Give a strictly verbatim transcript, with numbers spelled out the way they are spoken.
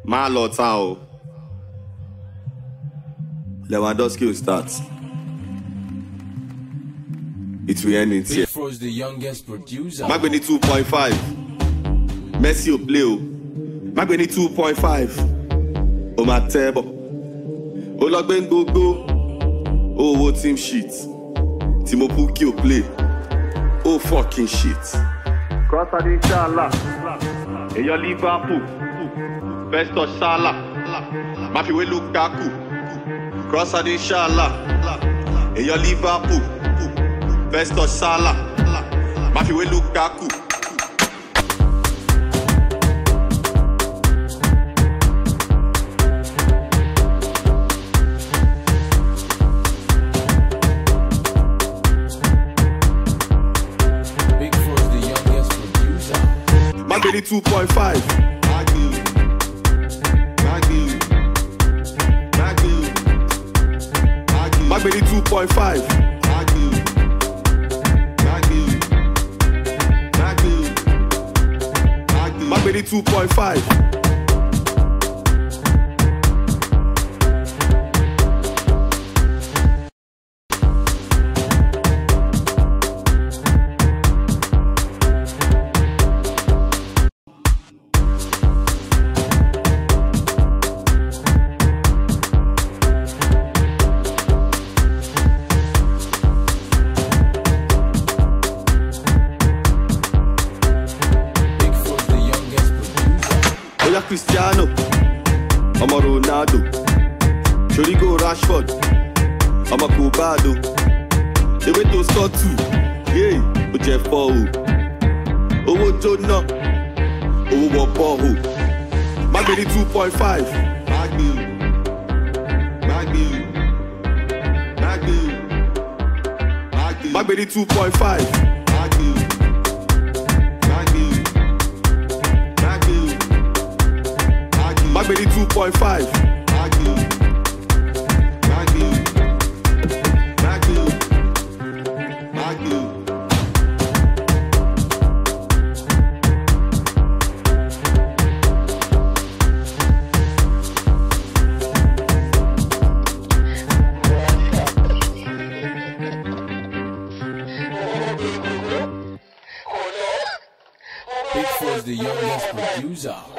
má lọ tán o. Lewandowski will start. It will end in tears. Froze the youngest producer. Magbeni two point five. Messi will play o. Magbeni two point five. O ma tebo. O lọ gbé gbogbo. O wo team sheet. Timo Pukki will play. Oh fucking shit. Crossad inshallah. Eyo Liverpool. Best of Salah. Mafiwe Lukaku. Crossad inshallah. Eyo Liverpool. Best of Salah. Mafiwe Lukaku. Magbeni two point five. Magbeni. Magbeni. Magbeni. Magbeni two point five. Magbeni. Magbeni. Magbeni. Magbeni two point five. Cristiano, I'm a Ronaldo, Chorigo Rashford, I'm a Cobado. They went to score two, yeah, but Jeff Paul. Oh, Jonah, oh, Paul. Magbeni two point five. Magbeni, Magbeni, Magbeni, Magbeni two point five. Magbeni. Magbeni two point five. Magbeni. Magbeni. Magbeni. Magbeni. Big Froze the youngest producer.